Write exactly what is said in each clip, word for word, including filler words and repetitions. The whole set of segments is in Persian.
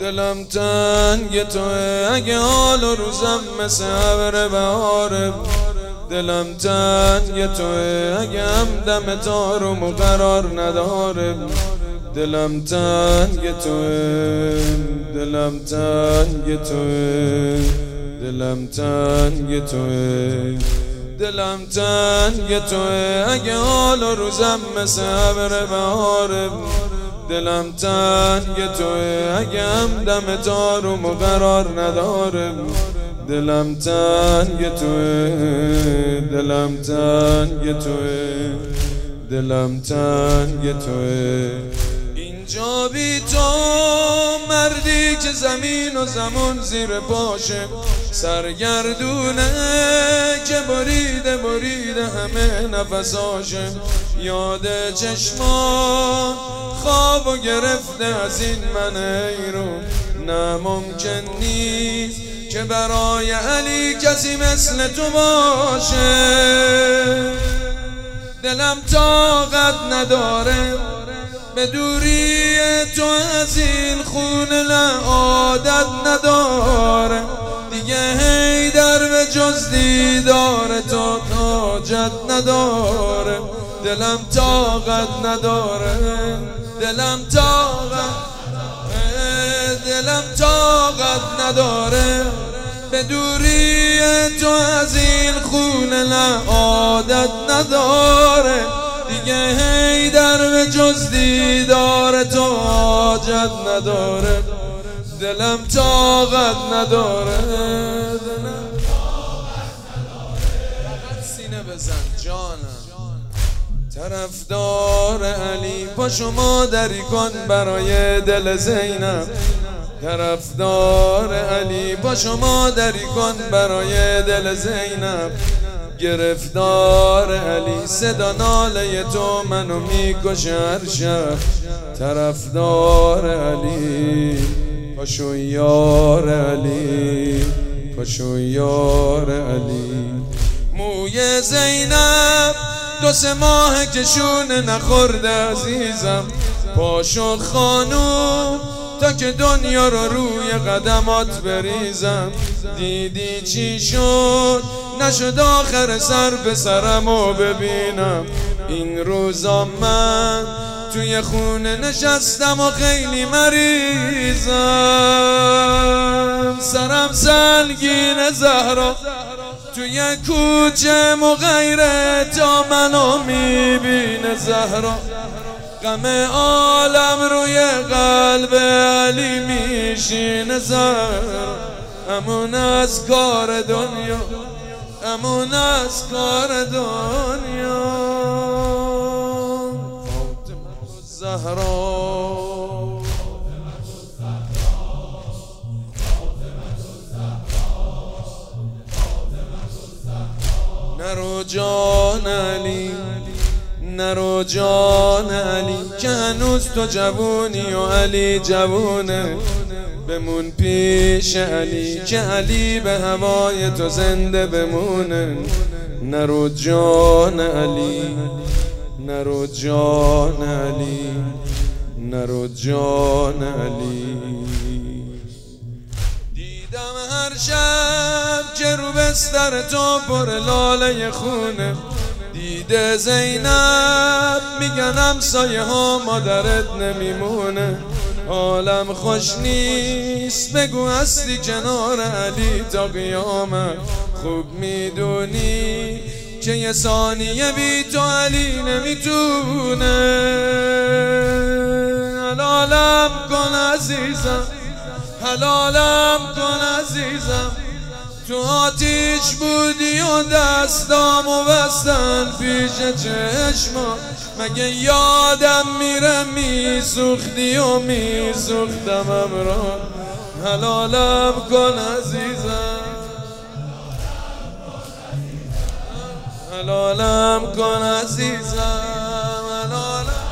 دلم تنگ توه اگه حال و روزم مثل ابر بهاره. دلم تنگ توه اگه همدم تارم و قرار نداره. دلم تنگ توه دلم تنگ توه دلم تنگ توه دلم تنگ توه اگه حال و روزم مثل ابر بهاره. دلم تنگ توه اگه همدم تارم و قرار نداره. دلم تنگ توه دلم تنگ توه دلم تنگ توه. اینجا بی تو مردی که زمین و زمان زیر پاشه، سرگردونه که بریده بریده همه نفساشه. یاد چشمان خواب و گرفته از این من حیرون. نه ممکن نیست که برای علی کسی مثل تو باشه. دلم طاقت نداره به دوری تو از این خونه، نه عادت نداره دیگه حیدر به جز دیدار تو حاجت نداره. دلم طاقت نداره دلم طاقت دلم طاقت نداره به دوری تو از این خونه، نه عادت نداره دیگه حیدر به جز دیدار تو حاجت نداره. دلم طاقت نداره دلم طاقت نداره. سینه بزن جانم طرفدار علی، پاشو مادری کن برای دل زینب. طرفدار علی پاشو مادری کن برای دل زینب. گرفتار علی صدا ناله تو منو میکشه هر شب. طرفدار علی پاشو یار علی پاشو یار علی. موی زینب دو سه ماه که شونه نخورده عزیزم. پاشو خانوم تا که دنیا رو روی قدمات بریزم. دیدی چی شد نشد آخر سر به سرمو ببینم. این روزا من توی خونه نشستم و خیلی مریضم. سرم سنگین زهرا توی کوچه مغیره تا منو میبینه زهرا. غم عالم روی قلب علی میشینه زهرا. امون از کار دنیا امون از کار دنیا. فاطمه الزهرا نرو جان علی نرو جان علی که هنوز تو جوونی و علی جوونه. بمون پیش علی که علی به هوای تو زنده بمونه. نرو جان علی نرو جان علی نرو جان علی. دیدم هر شب که رو بستر تو پر لاله خونه. دیده زینب میگنم سایه ها مادرت نمیمونه. حالم خوش نیست بگو هستی کنار علی تا قیامت. خوب میدونی که یه ثانیه بی تو علی نمیتونه. حلالم کن عزیزم حلالم کن عزیزم. تو آتیش بودی و دستامو بستن پیش چشما. مگه یادم میره میسوختی و میسوختم امران. حلالم کن عزیزم حلالم کن عزیزم حلالم.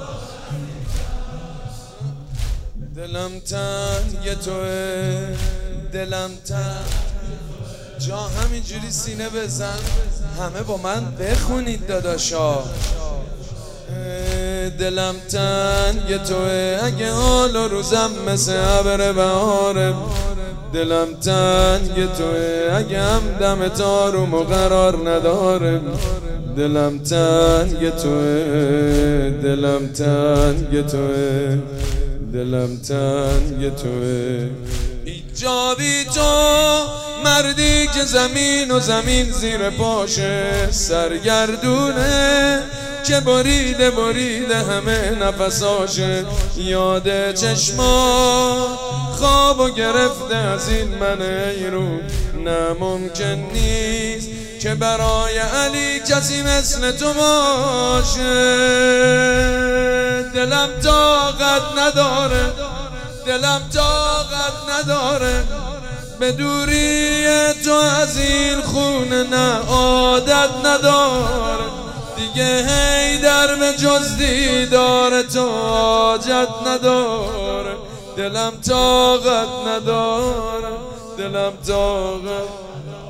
دلم تنگ توه دلم تنگ. جا همینجوری سینه بزن همه با من بخونید داداشا. دلم تنگ توه، اگه حال و روزم مثل ابر بهاره. دلم تنگ توه، اگه هم دم تاروم و قرار نداره. دلم تنگ توه، دلم تنگ توه، دلم تنگ توه. ایجابی تو مردی که زمین و زمین زیر پاشه، سرگردونه که بریده بریده همه نفساشه. یاد چشما خواب و گرفته از این من ایرون، نه ممکن نیست که برای علی کسی مثل تو باشه. دلم طاقت نداره، دلم طاقت نداره به دوری تو از این خونه، نه عادت نداره دیگه حیدر به جز دیدار تو حاجت نداره. دلم طاقت نداره، دلم طاقت